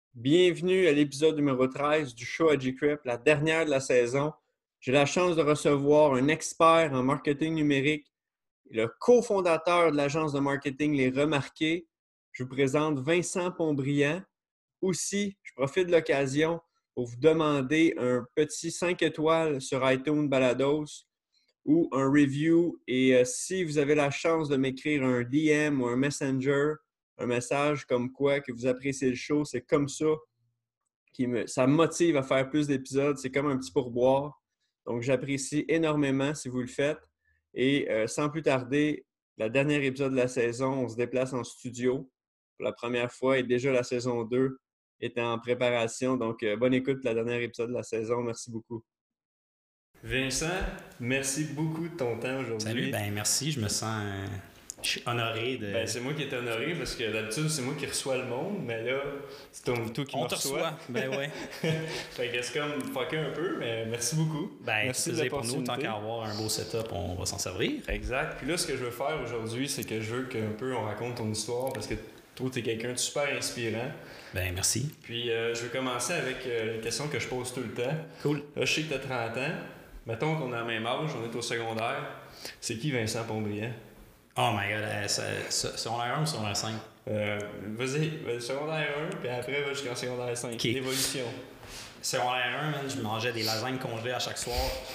Bienvenue à l'épisode numéro 13 du show à G-Crep, la dernière de la saison. J'ai la chance de recevoir un expert en marketing numérique, le cofondateur de l'agence de marketing Les Remarqués. Je vous présente Vincent Pontbriand. Aussi, je profite de l'occasion pour vous demander un petit 5 étoiles sur iTunes Balados ou un review. Et si vous avez la chance de m'écrire un DM ou un Messenger, un message comme quoi que vous appréciez le show, c'est comme ça ça me motive à faire plus d'épisodes. C'est comme un petit pourboire. Donc, j'apprécie énormément si vous le faites. Et sans plus tarder, le dernier épisode de la saison, on se déplace en studio pour la première fois et déjà la saison 2 est en préparation. Donc, bonne écoute pour le dernier épisode de la saison. Merci beaucoup. Vincent, merci beaucoup de ton temps aujourd'hui. Salut, merci, je suis honoré de... C'est moi qui est honoré parce que d'habitude, c'est moi qui reçois le monde, mais là, c'est toi qui me reçoit. Ouais. Fait que c'est comme fucké un peu, mais merci beaucoup. Merci de pour nous, tant qu'à avoir un beau setup, on va s'en servir. Exact. Puis là, ce que je veux faire aujourd'hui, c'est que je veux qu'un peu on raconte ton histoire parce que toi, t'es quelqu'un de super inspirant. Merci. Puis je vais commencer avec une question que je pose tout le temps. Cool. Là, je sais que t'as 30 ans. Mettons qu'on a le même âge, on est au secondaire. C'est qui Vincent Pontbriand? Oh my god, secondaire 1 ou secondaire 5? Vas-y, secondaire 1, puis après, va jusqu'en secondaire 5. Okay. L'évolution. Secondaire 1, man, je mangeais des lasagnes congelées à chaque soir.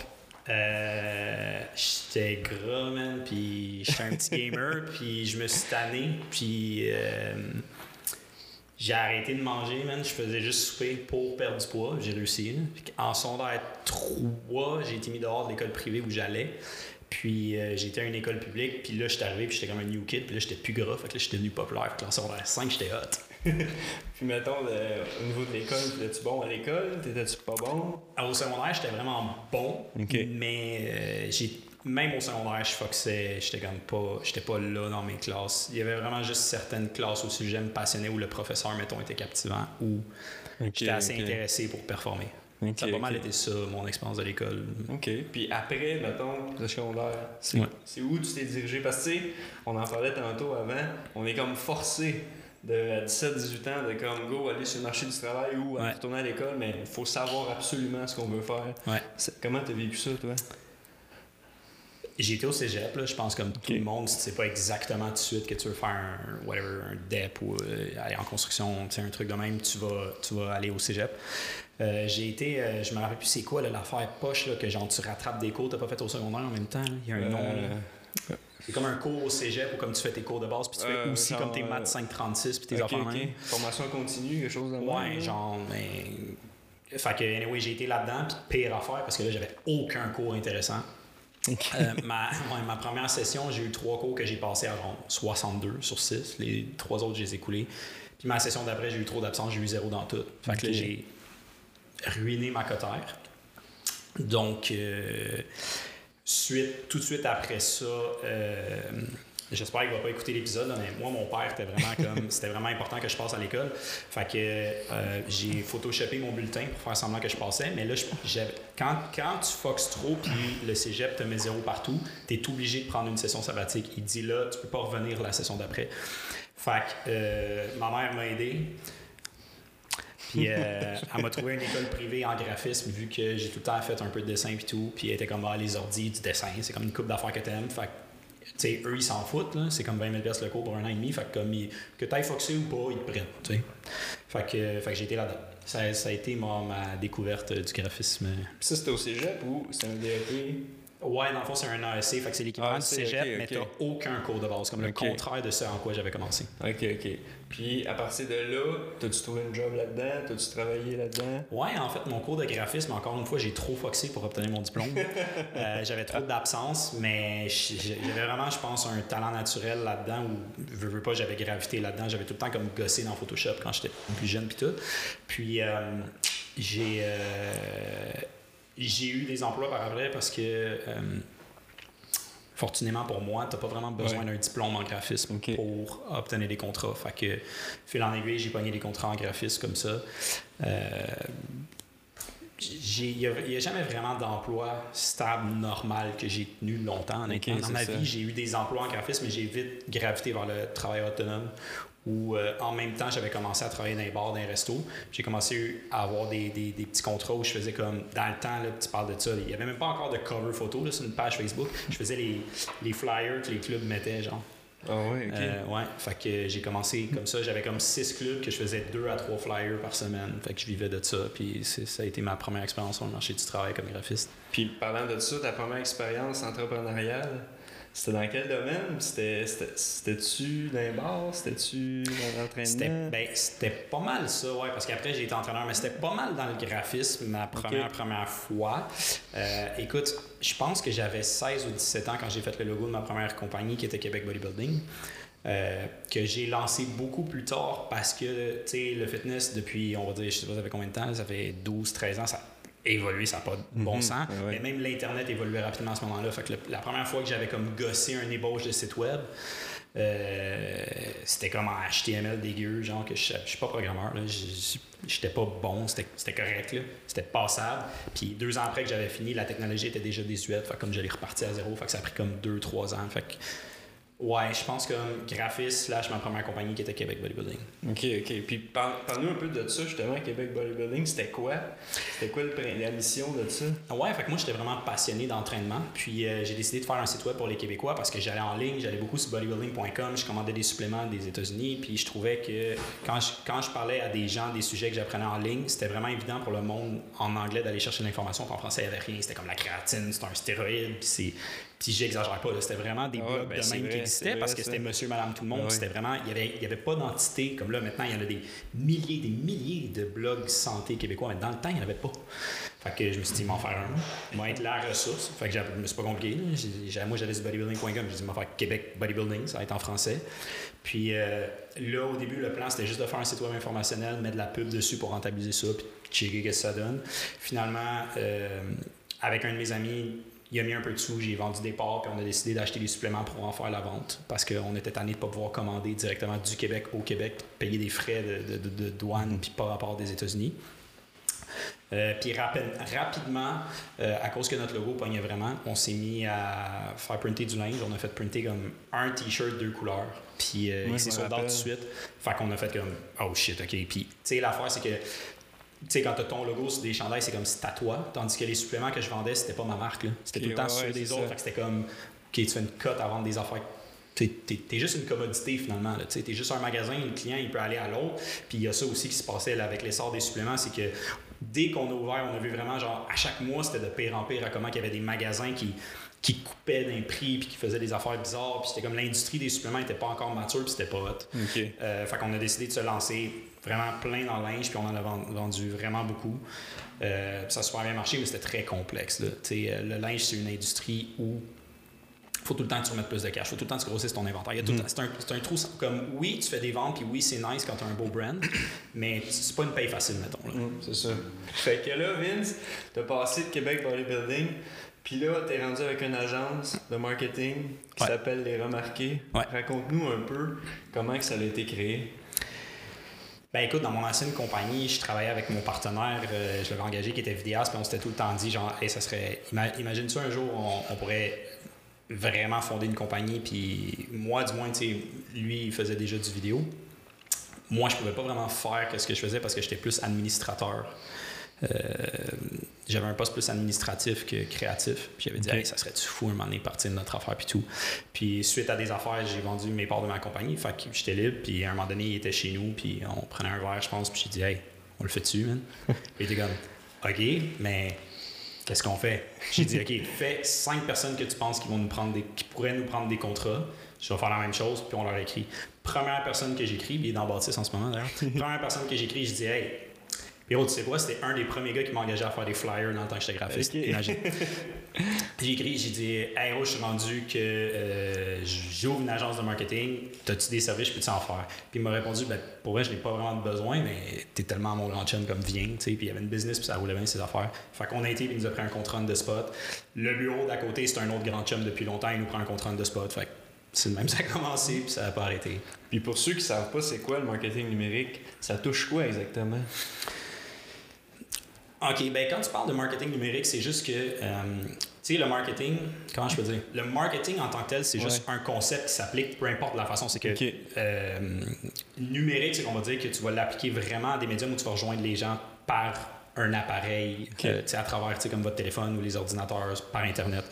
J'étais gras, man, puis j'étais un petit gamer, puis je me suis tanné, puis j'ai arrêté de manger, man. Je faisais juste souper pour perdre du poids. J'ai réussi. En secondaire 3, j'ai été mis dehors de l'école privée où j'allais. Puis j'étais à une école publique, puis là, j'étais arrivé, puis j'étais comme un new kid, puis là, j'étais plus gras, fait que là, j'étais devenu populaire. Fait que là, en secondaire 5, j'étais hot. Puis mettons, au niveau de l'école, t'étais-tu bon à l'école? T'étais-tu pas bon? Alors, au secondaire, j'étais vraiment bon, okay. Mais même au secondaire, je foxais, j'étais pas là dans mes classes. Il y avait vraiment juste certaines classes où je me passionnais, où le professeur, mettons, était captivant, où j'étais assez intéressé pour performer. Ça a pas mal été ça, mon expérience de l'école. OK. Puis après, mettons, le secondaire, c'est où tu t'es dirigé? Parce que, tu sais, on en parlait tantôt avant, on est comme forcé de 17-18 ans de comme go aller sur le marché du travail ou retourner à l'école, mais il faut savoir absolument ce qu'on veut faire. Ouais. Comment t'as vécu ça, toi? J'ai été au cégep, là, je pense comme tout le monde, si tu sais pas exactement tout de suite que tu veux faire un DEP ou aller en construction, un truc de même, tu vas aller au cégep. J'ai été, je me rappelle plus c'est quoi là, l'affaire poche là, que genre tu rattrapes des cours, t'as pas fait au secondaire en même temps, là. Il y a un nom là. C'est comme un cours au cégep ou comme tu fais tes cours de base puis tu fais aussi genre, comme tes maths 536 puis tes affaires même. Formation continue, quelque chose de même. Ouais, genre fait que anyway, j'ai été là-dedans puis pire affaire parce que là j'avais aucun cours intéressant. Ma première session, j'ai eu 3 cours que j'ai passés à 62 sur 6. Les 3 autres, je les ai coulés. Puis ma session d'après, j'ai eu trop d'absence, j'ai eu 0 dans tout. Fait que là, j'ai ruiné ma cotère. Donc, tout de suite après ça, j'espère qu'il ne va pas écouter l'épisode, là, mais moi, mon père, c'était vraiment important que je passe à l'école. Fait que j'ai photoshopé mon bulletin pour faire semblant que je passais. Mais là, quand tu foxes trop puis le cégep te met 0 partout, tu es obligé de prendre une session sabbatique. Il dit là, tu peux pas revenir la session d'après. Fait que ma mère m'a aidé. Puis elle m'a trouvé une école privée en graphisme vu que j'ai tout le temps fait un peu de dessin et tout. Puis elle était comme les ordis du dessin, c'est comme une couple d'affaires que t'aimes. Fait que, tu sais, eux, ils s'en foutent, là. C'est comme 20 000 $ le cours pour 1 an et demi. Fait que comme que t'ailles foxé ou pas, ils te prennent, tu sais. Fait que j'ai été là-dedans. Ça a été ma découverte du graphisme. Puis ça, c'était au cégep ou c'était un DEP? Ouais, dans le fond, c'est un AEC, fait que c'est l'équivalent du cégep, mais t'as aucun cours de base, comme le contraire de ce en quoi j'avais commencé. OK. Puis, à partir de là, t'as-tu trouvé un job là-dedans? T'as-tu travaillé là-dedans? Ouais, en fait, mon cours de graphisme, encore une fois, j'ai trop foxé pour obtenir mon diplôme. J'avais trop d'absence, mais j'avais vraiment, je pense, un talent naturel là-dedans où, veux pas, j'avais gravité là-dedans. J'avais tout le temps comme gossé dans Photoshop quand j'étais plus jeune pis tout. Puis, j'ai eu des emplois par après parce que, fortunément pour moi, tu n'as pas vraiment besoin d'un diplôme en graphisme pour obtenir des contrats. Fait que, fil en aiguille, j'ai pogné des contrats en graphisme comme ça. Il n'y a jamais vraiment d'emploi stable, normal que j'ai tenu longtemps. Dans ma vie, j'ai eu des emplois en graphisme, mais j'ai vite gravité vers le travail autonome où en même temps, j'avais commencé à travailler dans les bars, dans les restos. J'ai commencé à avoir des petits contrats où je faisais comme, dans le temps, là, tu parles de ça, il n'y avait même pas encore de cover photo là, sur une page Facebook. Je faisais les flyers que les clubs mettaient, genre. Ah ouais, ok. Ouais, fait que j'ai commencé comme ça. J'avais comme 6 clubs que je faisais 2 à 3 flyers par semaine. Fait que je vivais de ça. Puis ça a été ma première expérience sur le marché du travail comme graphiste. Puis parlant de ça, ta première expérience entrepreneuriale, c'était dans quel domaine? C'était-tu dans les bars? C'était-tu dans l'entraînement? C'était pas mal ça, ouais, parce qu'après j'ai été entraîneur, mais c'était pas mal dans le graphisme ma première fois. Écoute, je pense que j'avais 16 ou 17 ans quand j'ai fait le logo de ma première compagnie qui était Québec Bodybuilding. Que j'ai lancé beaucoup plus tard parce que, tu sais, le fitness depuis, on va dire, je sais pas ça fait combien de temps, ça fait 12-13 ans, ça évolué, ça n'a pas de bon sens. Ouais. Mais même l'Internet évoluait rapidement à ce moment-là. Fait que la première fois que j'avais comme gossé un ébauche de site web, c'était comme en HTML dégueu, genre que je suis pas programmeur, là, j'étais pas bon, c'était correct, là, c'était passable. Puis 2 ans après que j'avais fini, la technologie était déjà désuète, fait que comme j'allais repartir à zéro, fait que ça a pris comme 2-3 ans. Fait que ouais, je pense comme graphiste / ma première compagnie qui était Québec Bodybuilding. OK. Puis parle-nous un peu de ça, justement, Québec Bodybuilding. C'était quoi? C'était quoi la mission de ça? Ouais, fait que moi, j'étais vraiment passionné d'entraînement. Puis j'ai décidé de faire un site web pour les Québécois parce que j'allais en ligne, j'allais beaucoup sur bodybuilding.com, je commandais des suppléments des États-Unis. Puis je trouvais que quand je parlais à des gens des sujets que j'apprenais en ligne, c'était vraiment évident pour le monde en anglais d'aller chercher l'information. Puis en français, il n'y avait rien. C'était comme la créatine, c'est un stéroïde. Puis j'exagère pas, là, c'était vraiment des blogs de même qui existaient parce que c'était monsieur, madame, tout le monde. C'était vraiment, il y avait pas d'entité. Comme là, maintenant, il y en a des milliers de blogs santé québécois. Mais dans le temps, il n'y en avait pas. Fait que je me suis dit, m'en faire un. Il m'a être la ressource. Fait que je me suis pas compliqué. Moi, j'allais sur bodybuilding.com. J'ai dit, m'en faire Québec Bodybuilding. Ça va être en français. Puis là, au début, le plan, c'était juste de faire un site web informationnel, mettre de la pub dessus pour rentabiliser ça, puis checker ce que ça donne. Finalement, avec un de mes amis, il a mis un peu de sous, j'ai vendu des parts, puis on a décidé d'acheter des suppléments pour en faire la vente parce qu'on était tanné de ne pas pouvoir commander directement du Québec au Québec, payer des frais de douane, puis par rapport des États-Unis. Puis rapidement, à cause que notre logo pognait vraiment, on s'est mis à faire printer du linge. On a fait printer comme un t-shirt 2 couleurs. Puis il s'est sold out tout de suite. Fait qu'on a fait comme « Oh shit, OK ». Puis tu sais, l'affaire, c'est que tu sais, quand tu as ton logo sur des chandails, c'est comme si c'était à toi. Tandis que les suppléments que je vendais, c'était pas ma marque. C'était tout le temps sur des autres. Fait que c'était comme, OK, tu fais une cote à vendre des affaires. T'es juste une commodité finalement. Tu es juste un magasin, le client il peut aller à l'autre. Puis il y a ça aussi qui se passait là, avec l'essor des suppléments, c'est que dès qu'on a ouvert, on a vu vraiment genre à chaque mois, c'était de pire en pire à comment il y avait des magasins qui coupaient d'un prix puis qui faisaient des affaires bizarres. Puis c'était comme l'industrie des suppléments n'était pas encore mature puis c'était pas hot. Fait qu'on a décidé de se lancer vraiment plein dans le linge puis on en a vendu vraiment beaucoup. Ça a super bien marché, mais c'était très complexe. Là. Le linge, c'est une industrie où il faut tout le temps que tu remettes plus de cash, il faut tout le temps que tu grossisses ton inventaire. C'est un trou comme, oui, tu fais des ventes, puis oui, c'est nice quand tu as un beau brand, mais c'est pas une paye facile, mettons. Là. C'est ça. Fait que là, Vince, t'as passé de Québec Bodybuilding, puis là, t'es rendu avec une agence de marketing qui s'appelle Les Remarqués. Ouais. Raconte-nous un peu comment que ça a été créé. Ben écoute, dans mon ancienne compagnie, je travaillais avec mon partenaire, je l'avais engagé qui était vidéaste, puis on s'était tout le temps dit, genre, hey, ça serait, imagine-tu un jour, on pourrait vraiment fonder une compagnie, puis moi, du moins, tu sais, lui, il faisait déjà du vidéo. Moi, je pouvais pas vraiment faire ce que je faisais parce que j'étais plus administrateur. J'avais un poste plus administratif que créatif. Puis j'avais dit, hey, ça serait-tu fou un moment donné partir de notre affaire puis tout. Puis suite à des affaires, j'ai vendu mes parts de ma compagnie. Fait que j'étais libre. Puis à un moment donné, il était chez nous. Puis on prenait un verre, je pense. Puis j'ai dit, hey, on le fait dessus, man. Il était comme, OK, mais qu'est-ce qu'on fait? J'ai dit, OK, fais 5 personnes que tu penses qui pourraient nous prendre des contrats. Je vais faire la même chose. Puis on leur écrit. Première personne que j'écris, il est dans Bâtisse en ce moment d'ailleurs. Première personne que j'écris, je dis, hey, Pierrot, tu sais quoi, c'était un des premiers gars qui m'a engagé à faire des flyers dans le temps que j'étais graphiste. Imagine. J'ai écrit, j'ai dit, hey, je suis rendu que j'ouvre une agence de marketing, t'as-tu des services, je peux-tu en faire? Puis il m'a répondu, ben, pour vrai, je n'ai pas vraiment de besoin, mais t'es tellement mon grand chum comme viens, tu sais. Puis il y avait une business, puis ça roulait bien ses affaires. Fait qu'on a été, puis il nous a pris un contrat de spot. Le bureau d'à côté, c'est un autre grand chum depuis longtemps, il nous prend un contrat de spot. Fait que c'est le même, ça a commencé, puis ça n'a pas arrêté. Puis pour ceux qui ne savent pas c'est quoi le marketing numérique, ça touche quoi exactement? OK, ben quand tu parles de marketing numérique, c'est juste que, tu sais, le marketing, comment je peux dire? Le marketing en tant que tel, c'est juste un concept qui s'applique, peu importe la façon. C'est que numérique, c'est qu'on va dire que tu vas l'appliquer vraiment à des médiums où tu vas rejoindre les gens par un appareil, à travers comme votre téléphone ou les ordinateurs, par Internet.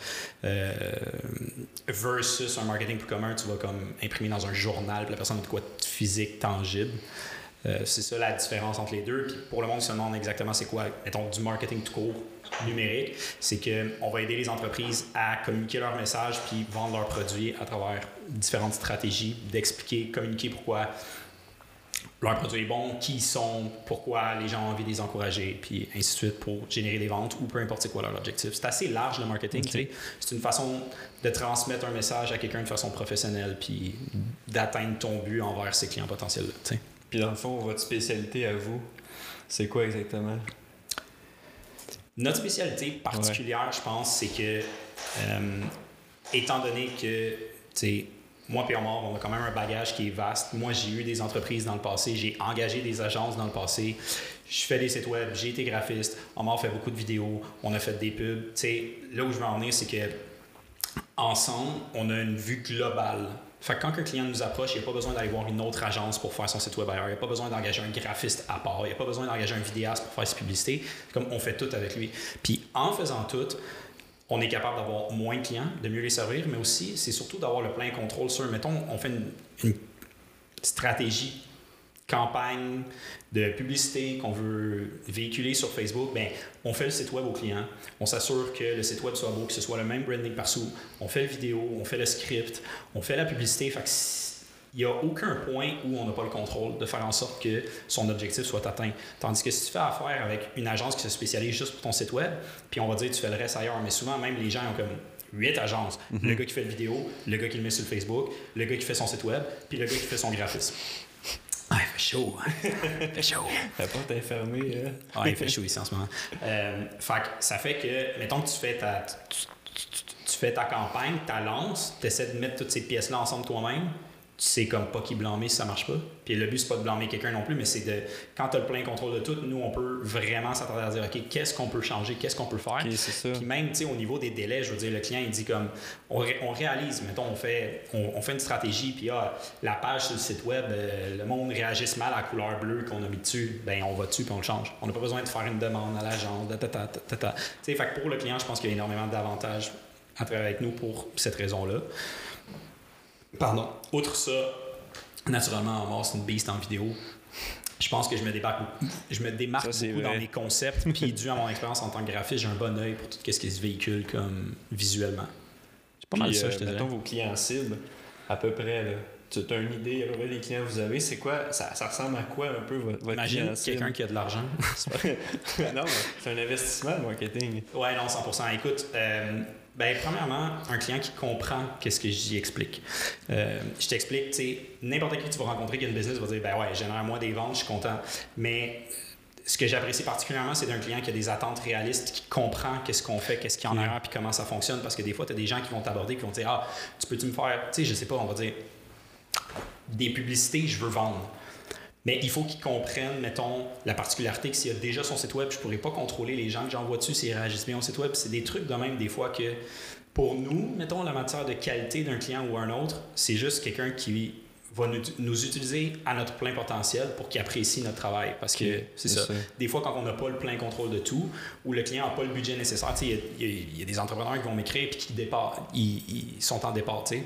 Versus un marketing plus commun, tu vas comme imprimer dans un journal, puis la personne a de quoi de physique, tangible. C'est ça la différence entre les deux. Puis pour le monde qui se demande exactement c'est quoi, mettons, du marketing tout court numérique, c'est qu'on va aider les entreprises à communiquer leur message puis vendre leurs produits à travers différentes stratégies, d'expliquer, communiquer pourquoi leur produit est bon, qui ils sont, pourquoi les gens ont envie de les encourager, puis ainsi de suite pour générer des ventes ou peu importe c'est quoi leur objectif. C'est assez large le marketing, tu sais. C'est une façon de transmettre un message à quelqu'un de façon professionnelle puis d'atteindre ton but envers ses clients potentiels, tu sais. Puis dans le fond, votre spécialité à vous, c'est quoi exactement? Notre spécialité particulière, je pense, c'est que, étant donné que, tu sais, moi et Omar, on a quand même un bagage qui est vaste. Moi, j'ai eu des entreprises dans le passé, j'ai engagé des agences dans le passé, je fais des sites web, j'ai été graphiste, Omar fait beaucoup de vidéos, on a fait des pubs. Tu sais, là où je veux en venir, c'est que ensemble, on a une vue globale. Fait que quand un client nous approche, il n'y a pas besoin d'aller voir une autre agence pour faire son site web ailleurs. Il n'y a pas besoin d'engager un graphiste à part. Il n'y a pas besoin d'engager un vidéaste pour faire ses publicités. Comme on fait tout avec lui. Puis en faisant tout, on est capable d'avoir moins de clients, de mieux les servir, mais aussi, c'est surtout d'avoir le plein contrôle sur, mettons, on fait une stratégie campagne de publicité qu'on veut véhiculer sur Facebook, bien, on fait le site web au client, on s'assure que le site web soit beau, que ce soit le même branding partout, on fait le vidéo, on fait le script, on fait la publicité, fait que il n'y a aucun point où on n'a pas le contrôle de faire en sorte que son objectif soit atteint. Tandis que si tu fais affaire avec une agence qui se spécialise juste pour ton site web, puis on va dire tu fais le reste ailleurs, mais souvent même les gens ont comme 8 agences. Le gars qui fait le vidéo, le gars qui le met sur le Facebook, le gars qui fait son site web, puis le gars qui fait son graphisme. Ah, il fait chaud. Il fait chaud. La porte est fermée. Hein? Ah, il fait chaud ici en ce moment. Fait que ça fait que, mettons que tu fais ta campagne, ta lance, tu essaies de mettre toutes ces pièces-là ensemble toi-même. Tu sais comme pas qui blâmer si ça marche pas. Puis le but, c'est pas de blâmer quelqu'un non plus, mais c'est de, quand tu as le plein contrôle de tout, nous, on peut vraiment s'attarder à dire, OK, qu'est-ce qu'on peut changer, qu'est-ce qu'on peut faire. Okay, c'est ça. Puis même, tu sais, au niveau des délais, je veux dire, le client, il dit comme, on réalise, mettons, on fait une stratégie, puis la page sur le site web, le monde réagisse mal à la couleur bleue qu'on a mis dessus, ben on va dessus puis on le change. On n'a pas besoin de faire une demande à l'agence, tu sais, fait que pour le client, je pense qu'il y a énormément d'avantages à travailler avec nous pour cette raison-là. Pardon. Outre ça, naturellement, Omar, c'est une beast en vidéo. Je pense que je me démarque beaucoup dans mes concepts. Puis, dû à mon expérience en tant que graphiste, j'ai un bon œil pour tout ce qui se véhicule comme visuellement. C'est pas mal ça, je te dirais. Mettons vos clients cibles, à peu près, là. Tu as une idée à peu près des clients que vous avez. C'est quoi? Ça ressemble à quoi un peu votre Imagine client cible? quelqu'un qui a de l'argent. Non, c'est un investissement, le marketing. Ouais, non, 100%. Écoute, ben, premièrement, un client qui comprend qu'est-ce que j'y explique. Je t'explique, tu sais, n'importe qui que tu vas rencontrer qui a une business va dire, ben ouais, génère-moi des ventes, je suis content. Mais ce que j'apprécie particulièrement, c'est d'un client qui a des attentes réalistes, qui comprend qu'est-ce qu'on fait, qu'est-ce qu'il y en a, puis comment ça fonctionne. Parce que des fois, tu as des gens qui vont t'aborder, qui vont dire, ah, peux-tu me faire, tu sais, je sais pas, on va dire, des publicités, je veux vendre. Mais il faut qu'ils comprennent, mettons, la particularité que s'il y a déjà son site web, je ne pourrais pas contrôler les gens que j'envoie dessus s'ils réagissent bien au site web. C'est des trucs de même, des fois, que pour nous, mettons, la matière de qualité d'un client ou un autre, c'est juste quelqu'un qui va nous utiliser à notre plein potentiel pour qu'il apprécie notre travail. Parce que c'est ça. Des fois, quand on n'a pas le plein contrôle de tout, ou le client n'a pas le budget nécessaire, il y a des entrepreneurs qui vont m'écrire et qui ils sont en départ, tu sais.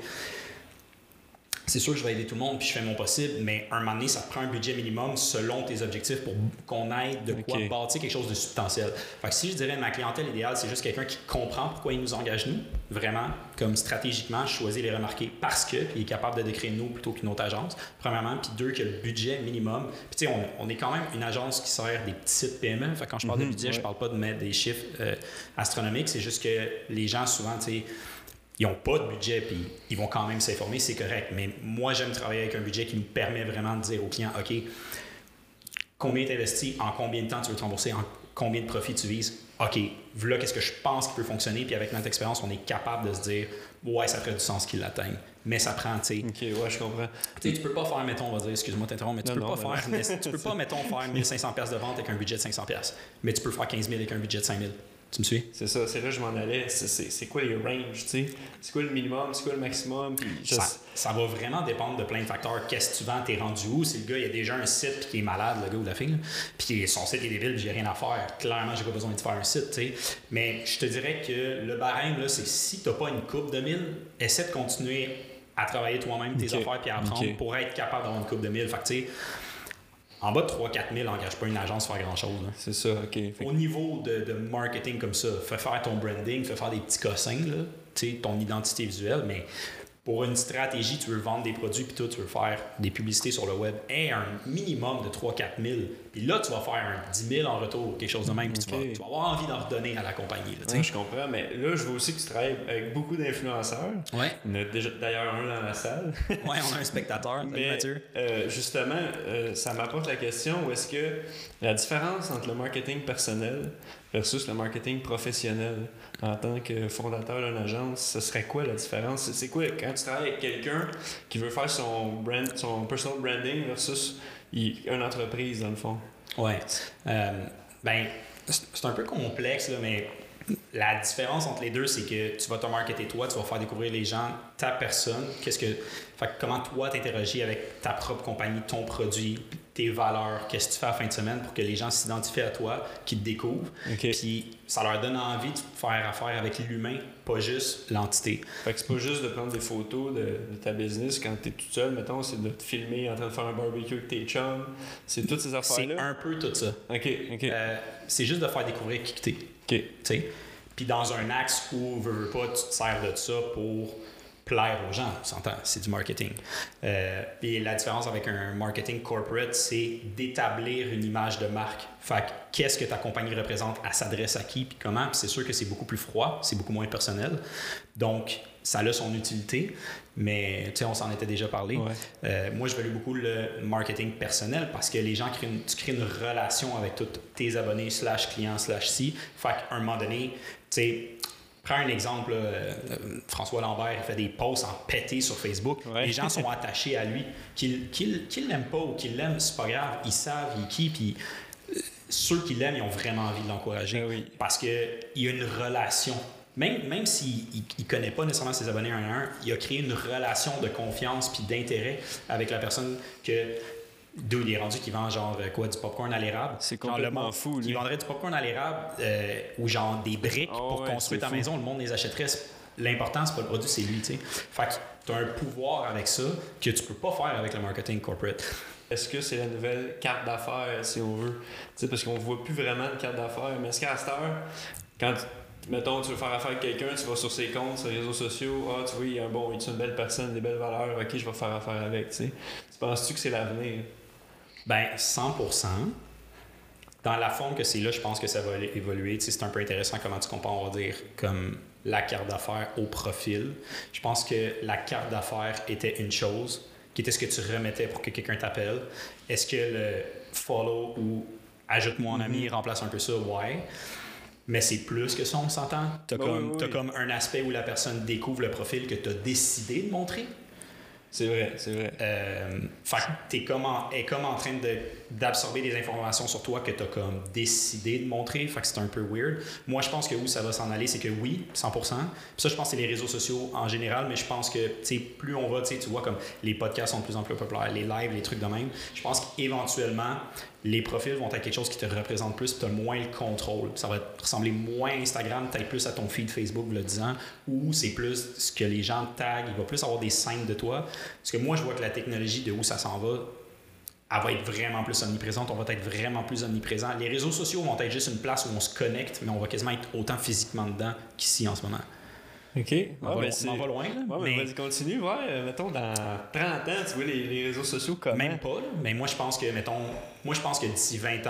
C'est sûr que je vais aider tout le monde puis je fais mon possible, mais à un moment donné, ça te prend un budget minimum selon tes objectifs pour qu'on aille de quoi bâtir quelque chose de substantiel. Fait que si je dirais ma clientèle idéale, c'est juste quelqu'un qui comprend pourquoi il nous engage nous, vraiment, comme stratégiquement, je choisis les remarquer parce que, puis il est capable de décrire nous plutôt qu'une autre agence, premièrement, puis deux, que le budget minimum. Puis tu sais, on est quand même une agence qui sert des petites PME, fait que quand je parle de budget, je parle pas de mettre des chiffres astronomiques, c'est juste que les gens souvent, tu sais, ils n'ont pas de budget, puis ils vont quand même s'informer, c'est correct. Mais moi, j'aime travailler avec un budget qui nous permet vraiment de dire au client, OK, combien tu investis, en combien de temps tu veux te rembourser, en combien de profits tu vises. OK, voilà qu'est-ce que je pense qui peut fonctionner, puis avec notre expérience, on est capable de se dire, ouais, ça ferait du sens qu'ils l'atteignent. Mais ça prend, tu sais. OK, ouais, je comprends. Tu peux pas faire, mettons, on va dire, excuse-moi de t'interrompre, mais tu peux pas, mettons, faire 1500$ de vente avec un budget de 500$. Mais tu peux faire 15 000 avec un budget de 5 000. Tu me suis? C'est ça, c'est là que je m'en allais. C'est quoi les ranges, tu sais? C'est quoi le minimum, c'est quoi le maximum? Puis ça va vraiment dépendre de plein de facteurs. Qu'est-ce que tu vends, t'es rendu où? Si le gars, il a déjà un site puis qui est malade, le gars ou la fille, là, puis son site est débile puis j'ai rien à faire. Clairement, j'ai pas besoin de faire un site, tu sais. Mais je te dirais que le barème, là, c'est si t'as pas une coupe de 1000, essaie de continuer à travailler toi-même tes affaires puis à apprendre pour être capable d'avoir une coupe de 1000. Fait que, tu sais, en bas de 3-4 000, engage pas une agence à faire grand-chose. Là. C'est ça, OK. Au niveau de marketing comme ça, fais faire ton branding, fais faire des petits cossins, là, ton identité visuelle, mais pour une stratégie, tu veux vendre des produits, puis toi, tu veux faire des publicités sur le web, et un minimum de 3-4 000. Puis là, tu vas faire un 10 000 en retour, quelque chose de même, puis tu vas avoir envie d'en redonner à la compagnie. Là, ouais, je comprends, mais là, je vois aussi que tu travailles avec beaucoup d'influenceurs. Ouais. On a déjà d'ailleurs un dans la salle. Ouais, on a un spectateur, mais, Mathieu. Justement, ça m'apporte la question, où est-ce que la différence entre le marketing personnel versus le marketing professionnel en tant que fondateur d'une agence, ce serait quoi la différence? C'est quoi quand tu travailles avec quelqu'un qui veut faire son personal branding versus une entreprise dans le fond? Ouais. Ben, c'est un peu complexe, là, mais la différence entre les deux, c'est que tu vas te marketer toi, tu vas faire découvrir les gens, ta personne, comment toi t'interagis avec ta propre compagnie, ton produit, tes valeurs, qu'est-ce que tu fais à la fin de semaine pour que les gens s'identifient à toi, qu'ils te découvrent, puis ça leur donne envie de faire affaire avec l'humain, pas juste l'entité. Fait que c'est pas juste de prendre des photos de ta business quand t'es tout seul, mettons, c'est de te filmer en train de faire un barbecue avec tes chums, c'est toutes ces affaires-là? C'est un peu tout ça. OK. C'est juste de faire découvrir qui t'es. OK. Puis dans un axe où, veux pas, tu te sers de ça pour plaire aux gens, tu s'entend, c'est du marketing. Et la différence avec un marketing corporate, c'est d'établir une image de marque. Fait que qu'est-ce que ta compagnie représente, elle s'adresse à qui, puis comment, puis c'est sûr que c'est beaucoup plus froid, c'est beaucoup moins personnel. Donc, ça a son utilité, mais tu sais, on s'en était déjà parlé. Ouais. Moi, je value beaucoup le marketing personnel parce que les gens, tu crées une relation avec tous tes abonnés /clients /ci. Fait qu'à un moment donné, tu sais, prends un exemple, François Lambert, il fait des posts en pété sur Facebook. Ouais. Les gens sont attachés à lui. Qu'ils l'aiment pas ou qu'ils l'aiment, c'est pas grave. Ils savent, il est qui, puis ceux qui l'aiment, ils ont vraiment envie de l'encourager. Oui. Parce qu'il y a une relation. Même s'il ne connaît pas nécessairement ses abonnés un à un, il a créé une relation de confiance puis d'intérêt avec la personne d'où il est rendu qui vend genre du popcorn à l'érable. C'est complètement fou. Il vendrait du popcorn à l'érable ou genre des briques pour construire ta maison. Le monde les achèterait. L'important, c'est pas le produit, c'est lui. T'sais. Fait que tu as un pouvoir avec ça que tu peux pas faire avec le marketing corporate. Est-ce que c'est la nouvelle carte d'affaires, si on veut? T'sais, parce qu'on voit plus vraiment de carte d'affaires. Mais est-ce qu'à cette heure, quand mettons, tu veux faire affaire avec quelqu'un, tu vas sur ses comptes, sur les réseaux sociaux, tu vois, il est une belle personne, des belles valeurs, ok, je vais faire affaire avec, tu sais. Tu penses-tu que c'est l'avenir? Ben, 100%. Dans la forme que c'est là, je pense que ça va évoluer. Tu sais, c'est un peu intéressant comment tu compares, on va dire, comme la carte d'affaires au profil. Je pense que la carte d'affaires était une chose, qui était ce que tu remettais pour que quelqu'un t'appelle. Est-ce que le follow ou ajoute-moi en ami remplace un peu ça? Ouais. Mais c'est plus que ça, on s'entend. T'as comme un aspect où la personne découvre le profil que tu as décidé de montrer. C'est vrai. Fait que t'es comme en train d'absorber des informations sur toi que tu as comme décidé de montrer. Fait que c'est un peu weird. Moi, je pense que où ça va s'en aller, c'est que oui, 100%. Puis ça, je pense que c'est les réseaux sociaux en général, mais je pense que plus on va, tu vois, comme les podcasts sont de plus en plus populaires, les lives, les trucs de même. Je pense qu'éventuellement, les profils vont être quelque chose qui te représente plus, tu as moins le contrôle. Ça va ressembler moins à Instagram, peut-être plus à ton feed Facebook, le disant, ou c'est plus ce que les gens taguent, il va plus avoir des scènes de toi. Parce que moi, je vois que la technologie, de où ça s'en va, elle va être vraiment plus omniprésente, on va être vraiment plus omniprésent. Les réseaux sociaux vont être juste une place où on se connecte, mais on va quasiment être autant physiquement dedans qu'ici en ce moment. OK. On va loin. Là, mais vas-y, continue. Ouais, mettons, dans 30 ans, tu vois les réseaux sociaux comment? Même pas, là, mais moi, je pense que d'ici 20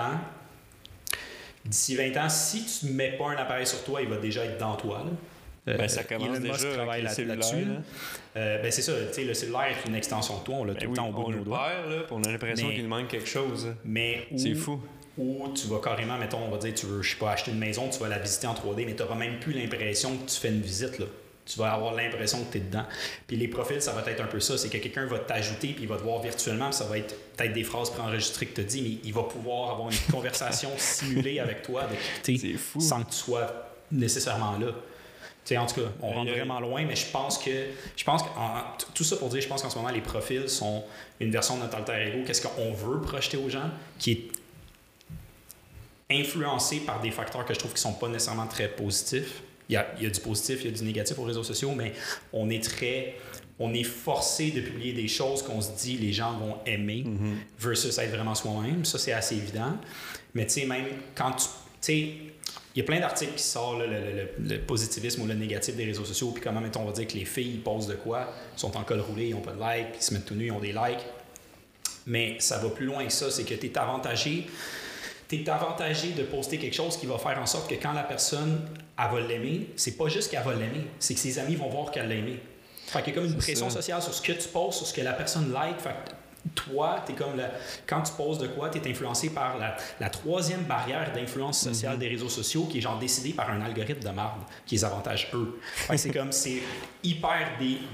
ans, si tu ne mets pas un appareil sur toi, il va déjà être dans toi. Là. Ça commence Elon Musk déjà travaille avec là-dessus. C'est ça, le cellulaire est une extension de toi, on l'a tout le temps au bout de nos doigts. On a l'impression qu'il nous manque quelque chose. Mais c'est fou. Ou tu vas carrément, mettons, on va dire, tu veux, je sais pas, acheter une maison, tu vas la visiter en 3D, mais tu n'auras même plus l'impression que tu fais une visite, là. Tu vas avoir l'impression que tu es dedans. Puis les profils, ça va être un peu ça. C'est que quelqu'un va t'ajouter, puis il va te voir virtuellement, puis ça va être peut-être des phrases préenregistrées que tu as dit, mais il va pouvoir avoir une conversation simulée avec toi sans que tu sois nécessairement là. Tu sais, en tout cas, on rentre vraiment loin, mais je pense que tout ça pour dire, je pense qu'en ce moment, les profils sont une version de notre alter ego. Qu'est-ce qu'on veut projeter aux gens, qui est influencé par des facteurs que je trouve qui ne sont pas nécessairement très positifs. Il y a du positif, il y a du négatif aux réseaux sociaux, mais on est forcé de publier des choses qu'on se dit les gens vont aimer versus être vraiment soi-même. Ça, c'est assez évident. Mais tu sais, même quand tu sais, il y a plein d'articles qui sortent le positivisme ou le négatif des réseaux sociaux, puis comment, mettons, on va dire que les filles ils posent de quoi, ils sont en col roulé, ils n'ont pas de likes, ils se mettent tout nus, ils ont des likes. Mais ça va plus loin que ça, c'est que tu es avantagé de poster quelque chose qui va faire en sorte que quand la personne elle va l'aimer, c'est pas juste qu'elle va l'aimer, c'est que ses amis vont voir qu'elle l'a aimé. Fait qu'il y a comme une pression sociale sur ce que tu postes, sur ce que la personne like. Fait que toi, t'es comme quand tu poses de quoi, tu es influencé par la troisième barrière d'influence sociale des réseaux sociaux qui est genre décidée par un algorithme de marde qui les avantage eux. Fait que c'est comme, c'est hyper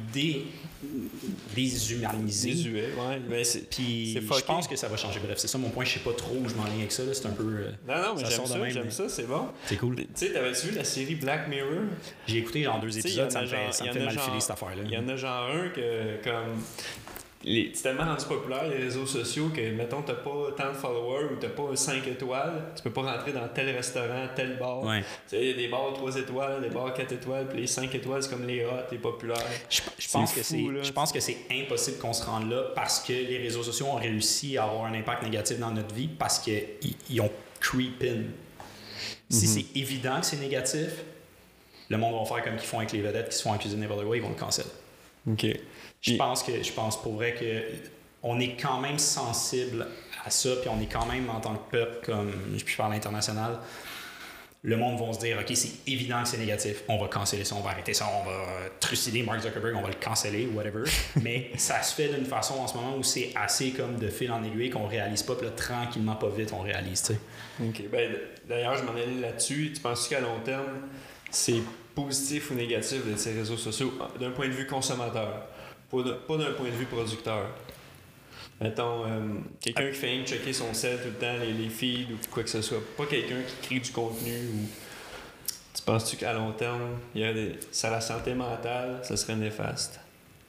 déshumanisé. Désuet, ouais. Puis je pense que ça va changer. Bref, c'est ça mon point. Je sais pas trop où je m'enligne avec ça. Là. C'est un peu... Non, mais j'aime ça, c'est bon. C'est cool. Tu sais, t'avais-tu vu la série Black Mirror? J'ai écouté genre 2 épisodes, ça me fait mal filer cette affaire-là. Il y en a genre un que, comme... C'est tellement rendu populaire, les réseaux sociaux, que, mettons, t'as pas tant de followers ou t'as pas 5 étoiles, tu peux pas rentrer dans tel restaurant, tel bar. Ouais. Tu sais, il y a des bars 3 étoiles, des bars 4 étoiles, puis les 5 étoiles, c'est comme les hot, les populaires. Je pense que c'est impossible qu'on se rende là parce que les réseaux sociaux ont réussi à avoir un impact négatif dans notre vie parce qu'ils ont creep in. Si c'est évident que c'est négatif, le monde va faire comme qu'ils font avec les vedettes qui se font accuser de n'importe quoi, ils vont le cancel. OK. Je pense pour vrai qu'on est quand même sensible à ça, puis on est quand même, en tant que peuple, comme je parle international, le monde va se dire, OK, c'est évident que c'est négatif, on va canceller ça, on va arrêter ça, on va trucider Mark Zuckerberg, on va le canceller, whatever. Mais ça se fait d'une façon en ce moment où c'est assez comme de fil en aiguille qu'on réalise pas, puis là, tranquillement, pas vite, on réalise, tu sais. OK. Ben, d'ailleurs, je m'en allais là-dessus. Tu penses qu'à long terme, c'est positif ou négatif de ces réseaux sociaux d'un point de vue consommateur? Pas d'un point de vue producteur. Mettons, quelqu'un qui fait checker son sel tout le temps, les feeds ou quoi que ce soit. Pas quelqu'un qui crée du contenu. Ou... Tu penses-tu qu'à long terme, ça la santé mentale, ça serait néfaste?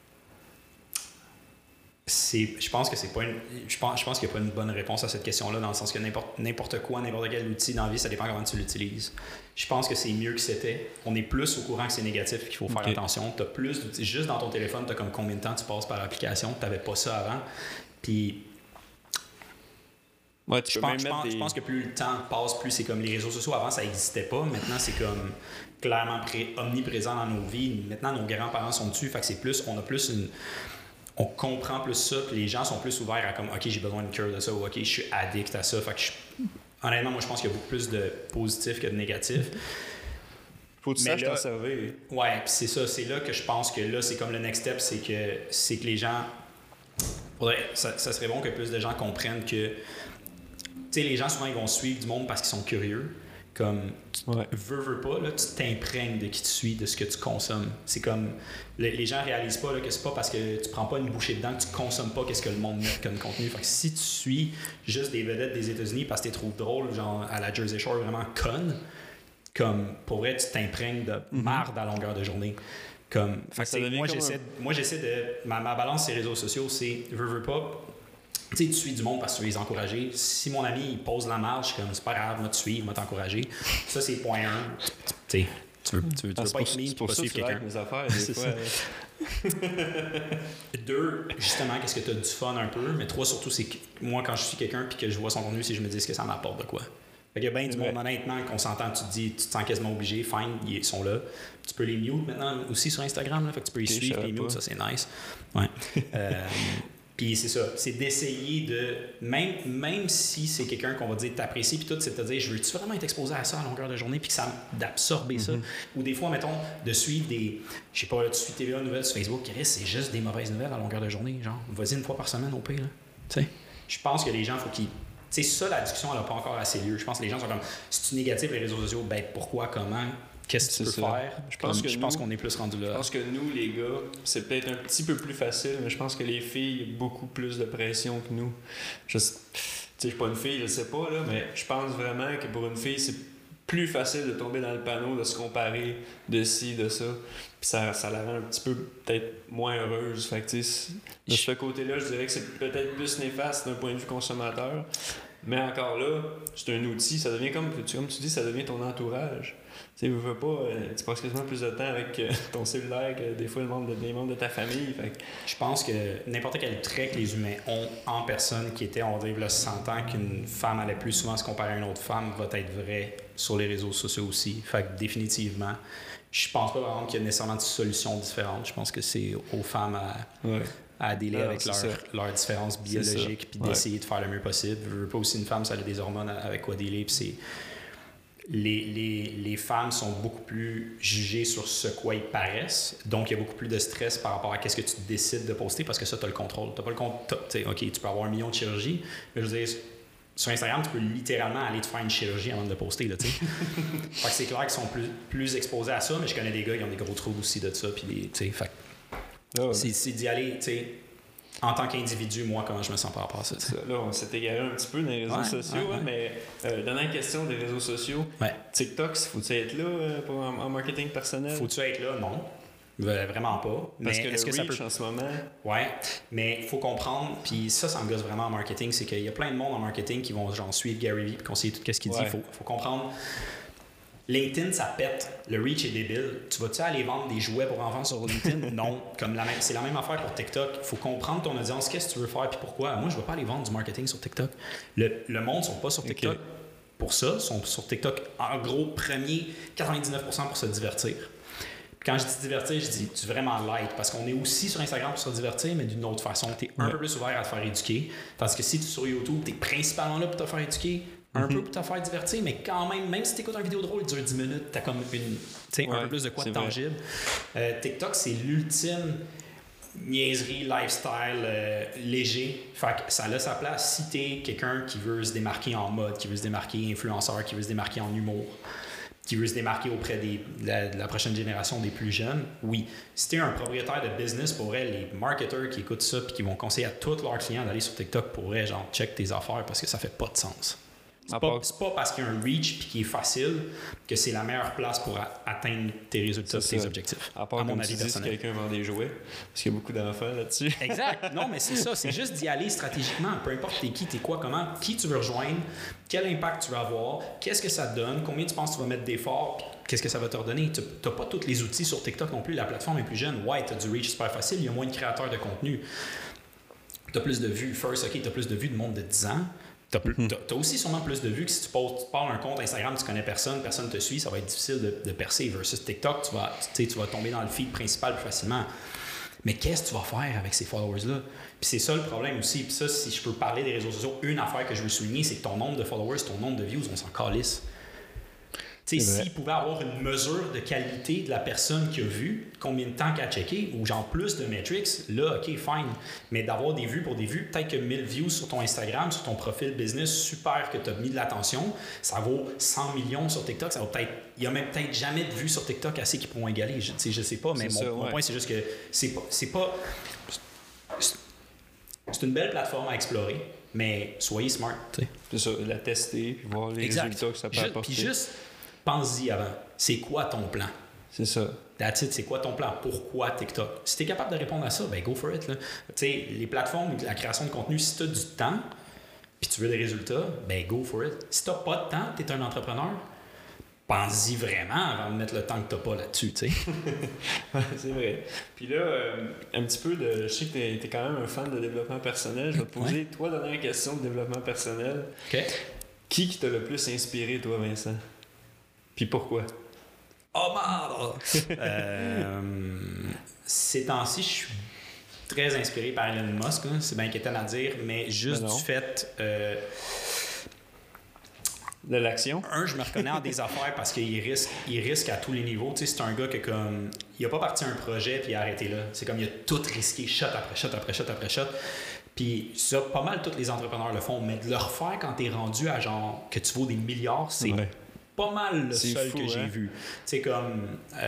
Je pense qu'il n'y a pas une bonne réponse à cette question-là, dans le sens que n'importe quoi, n'importe quel outil dans la vie, ça dépend comment tu l'utilises. Je pense que c'est mieux que c'était. On est plus au courant que c'est négatif et qu'il faut faire attention. T'as plus d'outils. Juste dans ton téléphone, tu as comme combien de temps tu passes par application. Tu n'avais pas ça avant. Puis ouais, je pense que plus le temps passe, plus c'est comme les réseaux sociaux. Avant, ça n'existait pas. Maintenant, c'est comme clairement omniprésent dans nos vies. Maintenant, nos grands-parents sont dessus. Fait que c'est plus, on comprend plus ça, puis les gens sont plus ouverts à comme, OK, j'ai besoin d'une cure de ça, ou OK, je suis addict à ça. Fait que honnêtement, moi, je pense qu'il y a beaucoup plus de positifs que de négatifs. Faut que tu saches t'en servir. Ouais, puis c'est ça. C'est là que je pense que là, c'est comme le next step, c'est que les gens... Ça serait bon que plus de gens comprennent que... Tu sais, les gens, souvent, ils vont suivre du monde parce qu'ils sont curieux. Comme, veux pas, là, tu t'imprègnes de qui tu suis, de ce que tu consommes. C'est comme, les gens réalisent pas là, que c'est pas parce que tu prends pas une bouchée dedans que tu consommes pas qu'est-ce que le monde met comme contenu. Fait que si tu suis juste des vedettes des États-Unis parce que tu les trouves drôles, genre à la Jersey Shore, vraiment connes, comme, pour vrai, tu t'imprègnes de marde à longueur de journée. Comme, fait que moi, j'essaie de... Ma balance sur les réseaux sociaux, c'est, veux pas... Tu sais, tu suis du monde parce que tu veux les encourager. Si mon ami il pose la marche, comme c'est pas grave, moi te suivre, moi t'encourager. Ça, c'est point 1. Tu sais, tu veux pas être mis pour suivre quelqu'un. Mes affaires, des fois. 2, justement, qu'est-ce que tu as du fun un peu. Mais 3, surtout, c'est que moi, quand je suis quelqu'un puis que je vois son contenu, c'est que je me dis ce que ça m'apporte de quoi. Fait qu'il y a bien du monde, honnêtement, qu'on s'entend, tu te sens quasiment obligé, fine, ils sont là. Tu peux les mute maintenant aussi sur Instagram, là, fait que tu peux les suivre, les mute, ça c'est nice. Ouais. Puis c'est ça, c'est d'essayer de, même si c'est quelqu'un qu'on va dire t'apprécies, puis tout, c'est de te dire, je veux-tu vraiment être exposé à ça à longueur de journée, puis que ça d'absorber ça. Ou des fois, mettons, de suivre je sais pas, là, tu suis TVA Nouvelles sur Facebook, c'est juste des mauvaises nouvelles à longueur de journée, genre, vas-y une fois par semaine au pire, là. Tu sais, je pense que les gens, faut qu'ils sais, ça, la discussion, elle n'a pas encore assez lieu. Je pense que les gens sont comme, si tu négatif les réseaux sociaux, ben pourquoi, comment, qu'est-ce que tu peux faire? Je pense qu'on est plus rendu là. Je pense que nous, les gars, c'est peut-être un petit peu plus facile, mais je pense que les filles, il y a beaucoup plus de pression que nous. Je suis pas une fille, je sais pas, là, mais je pense vraiment que pour une fille, c'est plus facile de tomber dans le panneau, de se comparer de ci, de ça. Puis ça la rend un petit peu peut-être moins heureuse. Fait que, de ce côté-là, je dirais que c'est peut-être plus néfaste d'un point de vue consommateur. Mais encore là, c'est un outil, ça devient comme tu dis, ça devient ton entourage. Tu sais, veux pas, tu passes quasiment plus de temps avec ton cellulaire que des fois les membres de ta famille. Fait que... Je pense que n'importe quel trait que les humains ont en personne qui était, on va dire, 100 ans qu'une femme allait plus souvent se comparer à une autre femme va être vrai sur les réseaux sociaux aussi. Fait que définitivement, je pense pas vraiment qu'il y a nécessairement de solutions différentes. Je pense que c'est aux femmes à dealer avec leurs différences biologiques puis d'essayer de faire le mieux possible. Je veux pas aussi une femme, ça a des hormones avec quoi dealer. Puis c'est... Les femmes sont beaucoup plus jugées sur ce quoi ils paraissent. Donc, il y a beaucoup plus de stress par rapport à qu'est-ce que tu décides de poster parce que ça, tu as le contrôle. Tu n'as pas le contrôle. OK, tu peux avoir 1 million de chirurgies, mais je veux dire, sur Instagram, tu peux littéralement aller te faire une chirurgie avant de le poster. Là, fait que c'est clair qu'ils sont plus exposés à ça, mais je connais des gars qui ont des gros troubles aussi de ça. Puis fait c'est d'y aller, tu sais. En tant qu'individu, moi, comment je me sens par rapport à ça? Là, on s'est égaré un petit peu dans les réseaux sociaux, mais dernière question des réseaux sociaux. TikTok, faut-tu être là en marketing personnel? Faut-tu être là? Non. Vraiment pas. Parce mais que est-ce le que reach ça peut... en ce moment... Ouais, mais il faut comprendre, puis ça me gosse vraiment en marketing, c'est qu'il y a plein de monde en marketing qui vont genre suivre Gary Vee et conseiller tout ce qu'il dit. Il faut comprendre... LinkedIn, ça pète. Le reach est débile. Tu vas-tu aller vendre des jouets pour enfants sur LinkedIn? Non. C'est la même affaire pour TikTok. Il faut comprendre ton audience, qu'est-ce que tu veux faire et pourquoi. Moi, je ne vais pas aller vendre du marketing sur TikTok. Le monde ne sont pas sur TikTok pour ça. Ils sont sur TikTok, en gros, premier 99% pour se divertir. Puis quand je dis divertir, je dis vraiment light parce qu'on est aussi sur Instagram pour se divertir, mais d'une autre façon. Tu es un peu plus ouvert à te faire éduquer. Tandis que si tu es sur YouTube, tu es principalement là pour te faire éduquer. Un peu pour te faire divertir, mais quand même si tu écoutes une vidéo drôle, il dure 10 minutes, tu as comme un peu plus de quoi de tangible. TikTok, c'est l'ultime niaiserie, lifestyle léger. Fait que ça a sa place si tu es quelqu'un qui veut se démarquer en mode, qui veut se démarquer influenceur, qui veut se démarquer en humour, qui veut se démarquer auprès de la prochaine génération des plus jeunes. Oui. Si tu es un propriétaire de business, pour vrai, les marketeurs qui écoutent ça et qui vont conseiller à tous leurs clients d'aller sur TikTok, pour vrai, genre, check tes affaires parce que ça fait pas de sens. C'est pas parce qu'il y a un reach et qu'il est facile que c'est la meilleure place pour atteindre tes résultats, tes objectifs. À part, comme tu dis, si quelqu'un vend des jouets, parce qu'il y a beaucoup d'enfants là-dessus. Exact. Non, mais c'est ça. C'est juste d'y aller stratégiquement. Peu importe t'es qui, t'es quoi, comment, qui tu veux rejoindre, quel impact tu veux avoir, qu'est-ce que ça te donne, combien tu penses que tu vas mettre d'efforts, qu'est-ce que ça va te redonner. Tu n'as pas tous les outils sur TikTok non plus. La plateforme est plus jeune. Ouais, tu as du reach super facile. Il y a moins de créateurs de contenu. Tu as plus de vues. First, OK, tu as plus de vues de monde de 10 ans. T'as aussi sûrement plus de vues que si tu parles un compte Instagram, tu connais personne te suit, ça va être difficile de percer. Versus TikTok, tu vas tomber dans le feed principal plus facilement. Mais qu'est-ce que tu vas faire avec ces followers-là? Puis c'est ça le problème aussi. Puis ça, si je peux parler des réseaux sociaux, une affaire que je veux souligner, c'est que ton nombre de followers, ton nombre de views, on s'en calisse. S'il pouvait avoir une mesure de qualité de la personne qui a vu, combien de temps qu'elle a checké, ou genre plus de metrics, là, OK, fine. Mais d'avoir des vues pour des vues, peut-être que 1000 views sur ton Instagram, sur ton profil business, super que tu as mis de l'attention, ça vaut 100 millions sur TikTok, ça vaut peut-être... Il n'y a même peut-être jamais de vues sur TikTok assez qui pourront égaler. Je sais pas, mais mon point, c'est juste que c'est pas... C'est une belle plateforme à explorer, mais soyez smart. T'sais. C'est ça, la tester, puis voir les résultats que ça peut apporter. Puis juste... Pense-y avant. C'est quoi ton plan? C'est ça. That's it, c'est quoi ton plan? Pourquoi TikTok? Si tu es capable de répondre à ça, ben go for it. Tu sais, les plateformes, la création de contenu, si tu as du temps puis tu veux des résultats, ben go for it. Si tu n'as pas de temps, tu es un entrepreneur, pense-y vraiment avant de mettre le temps que tu n'as pas là-dessus. Tu sais. C'est vrai. Puis là, un petit peu de... Je sais que tu es quand même un fan de développement personnel. Je vais te poser, toi, la dernière question de développement personnel. OK. Qui t'a le plus inspiré, toi, Vincent? Puis pourquoi? Oh merde! Ces temps-ci, je suis très inspiré par Elon Musk. Hein. C'est bien inquiétant à dire, mais juste du fait... de l'action? Je me reconnais en des affaires parce qu'il risque à tous les niveaux. Tu sais, c'est un gars qui comme... Il n'a pas parti un projet puis il a arrêté là. C'est comme il a tout risqué, shot après shot après shot après shot. Puis ça, pas mal tous les entrepreneurs le font, mais de le refaire quand t'es rendu à genre que tu vaux des milliards, c'est pas mal le seul fou, que j'ai vu. Tu sais, comme...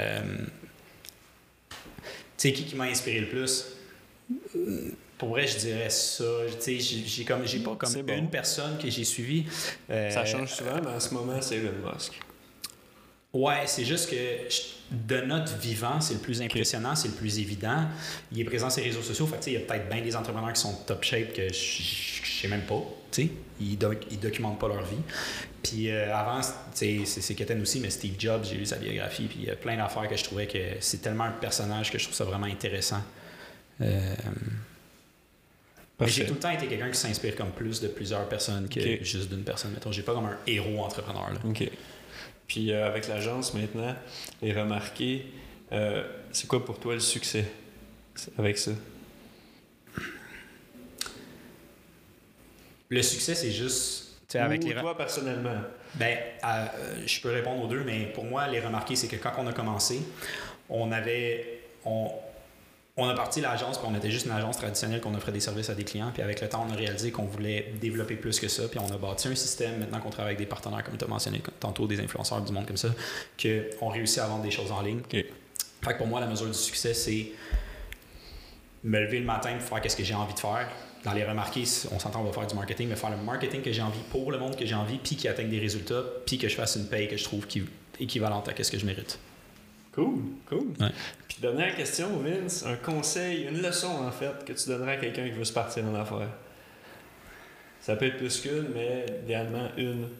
tu sais, qui m'a inspiré le plus? Pour vrai, je dirais ça. Tu sais, j'ai pas comme une personne que j'ai suivie. Ça change souvent, mais en ce moment, c'est Elon Musk. Ouais, c'est juste que de notre vivant, c'est le plus impressionnant, c'est le plus évident. Il est présent sur les réseaux sociaux. Fait que, il y a peut-être bien des entrepreneurs qui sont top shape que je sais même pas. Ils documentent pas leur vie. Puis avant, c'est Keten aussi, mais Steve Jobs, j'ai lu sa biographie. Puis il y a plein d'affaires que je trouvais que c'est tellement un personnage que je trouve ça vraiment intéressant. Mais j'ai tout le temps été quelqu'un qui s'inspire comme plus de plusieurs personnes que juste d'une personne. Mettons, j'ai pas comme un héros entrepreneur. Là. OK. Puis avec l'agence maintenant, les remarqués, c'est quoi pour toi le succès avec ça? Le succès, c'est juste... avec les toi personnellement? Ben, je peux répondre aux deux, mais pour moi, les remarqués, c'est que quand on a commencé, on a parti l'agence, puis on était juste une agence traditionnelle qu'on offrait des services à des clients. Puis avec le temps, on a réalisé qu'on voulait développer plus que ça. Puis on a bâti un système, maintenant qu'on travaille avec des partenaires, comme tu as mentionné tantôt, des influenceurs, du monde comme ça, qu'on réussit à vendre des choses en ligne. Fait que pour moi, la mesure du succès, c'est me lever le matin pour faire ce que j'ai envie de faire. Dans les remarqués, on s'entend, on va faire du marketing, mais faire le marketing que j'ai envie pour le monde que j'ai envie, puis qui atteigne des résultats, puis que je fasse une paye que je trouve équivalente à ce que je mérite. Cool. Ouais. Puis dernière question, Vince, un conseil, une leçon en fait que tu donnerais à quelqu'un qui veut se partir en affaires. Ça peut être plus qu'une, mais idéalement une.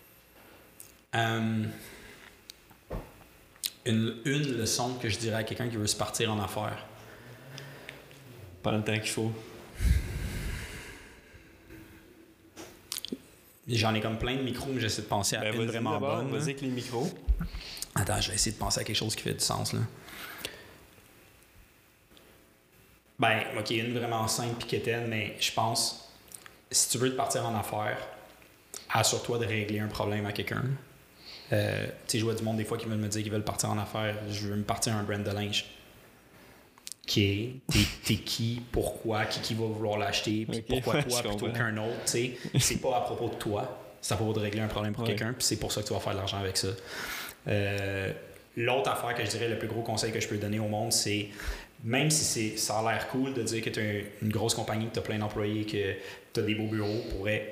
Une leçon que je dirais à quelqu'un qui veut se partir en affaires. Pendant le temps qu'il faut. J'en ai comme plein de micros, mais j'essaie de penser à une vraiment bonne. Vas-y avec les micros. Attends, je vais essayer de penser à quelque chose qui fait du sens, là. Ben, OK, une vraiment simple puis quétaine, mais je pense, si tu veux te partir en affaires, assure-toi de régler un problème à quelqu'un. Tu sais, je vois du monde des fois qui veulent me dire qu'ils veulent partir en affaires. Je veux me partir un brand de linge. T'es qui, pourquoi, qui va vouloir l'acheter, puis pourquoi toi plutôt qu'un autre, tu sais. C'est pas à propos de toi, c'est à propos de régler un problème pour quelqu'un, puis c'est pour ça que tu vas faire de l'argent avec ça. L'autre affaire que je dirais, le plus gros conseil que je peux donner au monde, c'est même si ça a l'air cool de dire que tu as une grosse compagnie, que tu as plein d'employés, que tu as des beaux bureaux,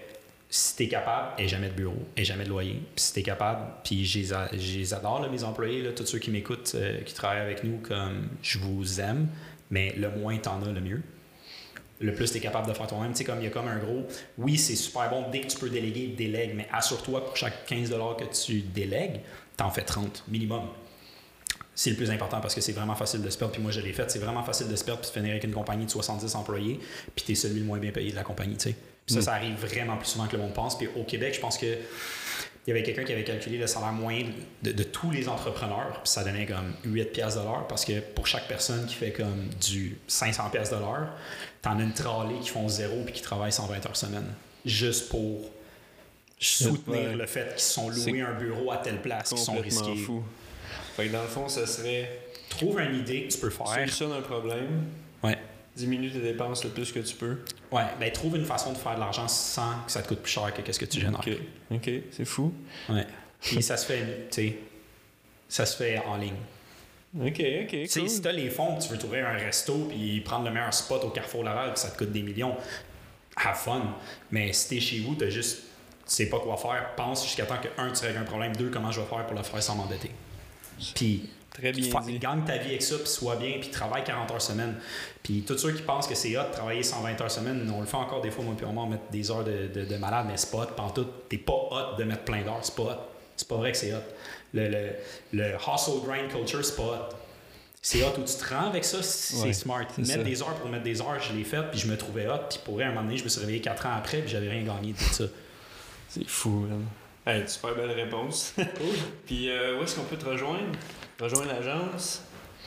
si tu es capable, et jamais de bureau, et jamais de loyer. Puis si tu es capable, puis je les adore, là, mes employés, là, tous ceux qui m'écoutent, qui travaillent avec nous, comme je vous aime, mais le moins t'en as, le mieux. Le plus tu es capable de faire toi-même. Tu sais, comme il y a comme un gros... Oui, c'est super bon. Dès que tu peux déléguer, délègue. Mais assure-toi, pour chaque 15 $ que tu délègues, t'en fais 30 minimum. C'est le plus important parce que c'est vraiment facile de se perdre. Puis moi, je l'ai fait. C'est vraiment facile de se perdre puis de finir avec une compagnie de 70 employés puis t'es celui le moins bien payé de la compagnie, tu sais. Puis ça arrive vraiment plus souvent que le monde pense. Puis au Québec, je pense que il y avait quelqu'un qui avait calculé le salaire moyen de tous les entrepreneurs, puis ça donnait comme 8$ de l'heure, parce que pour chaque personne qui fait comme du 500$ de l'heure, t'en as une tralée qui font 0 puis qui travaillent 120 heures semaine, juste pour soutenir le fait qu'ils sont loués un bureau à telle place, qu'ils sont risqués. Fou. Fait que dans le fond, ça serait... Trouve une idée que tu peux faire. Solutionne un problème. Ouais. Diminue tes dépenses le plus que tu peux. Ouais, ben trouve une façon de faire de l'argent sans que ça te coûte plus cher que qu'est-ce que tu génères. OK, c'est fou. Ouais. Puis ça se fait, tu sais, ça se fait en ligne. OK, cool. Si t'as les fonds, tu veux trouver un resto puis prendre le meilleur spot au Carrefour Laval, puis ça te coûte des millions, have fun. Mais si t'es chez vous, tu sais pas quoi faire, pense jusqu'à temps que, 1, tu règles un problème, 2, comment je vais faire pour le faire sans m'endetter. Puis très bien dit. Gagne ta vie avec ça, puis sois bien, puis travaille 40 heures semaine. Puis tous ceux qui pensent que c'est hot de travailler 120 heures semaine, on le fait encore des fois, moi puis on mettre des heures de malade, mais c'est pas hot, pantoute. T'es pas hot de mettre plein d'heures, c'est pas hot. C'est pas vrai que c'est hot. Le hustle grind culture, c'est pas hot. C'est hot où tu te rends avec ça, c'est smart. Mettre des heures pour mettre des heures, je l'ai fait, puis je me trouvais hot, puis pour vrai, un moment donné, je me suis réveillé 4 ans après, puis j'avais rien gagné de tout ça. C'est fou, man. Hey, super belle réponse. Cool. Puis où est-ce qu'on peut te rejoindre? Rejoindre l'agence?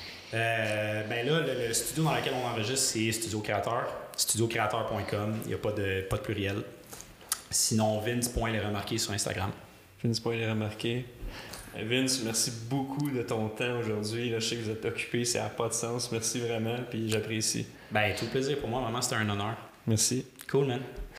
Ben là, le studio dans lequel on enregistre, c'est Studio Créateur. Studiocreateur.com. Il n'y a pas de pluriel. Sinon, Vince.lesremarqués sur Instagram. Vince.lesremarqués. Vince, merci beaucoup de ton temps aujourd'hui. Là, je sais que vous êtes occupé, ça n'a pas de sens. Merci vraiment, puis j'apprécie. Ben, tout le plaisir pour moi. Vraiment, c'était un honneur. Merci. Cool, man.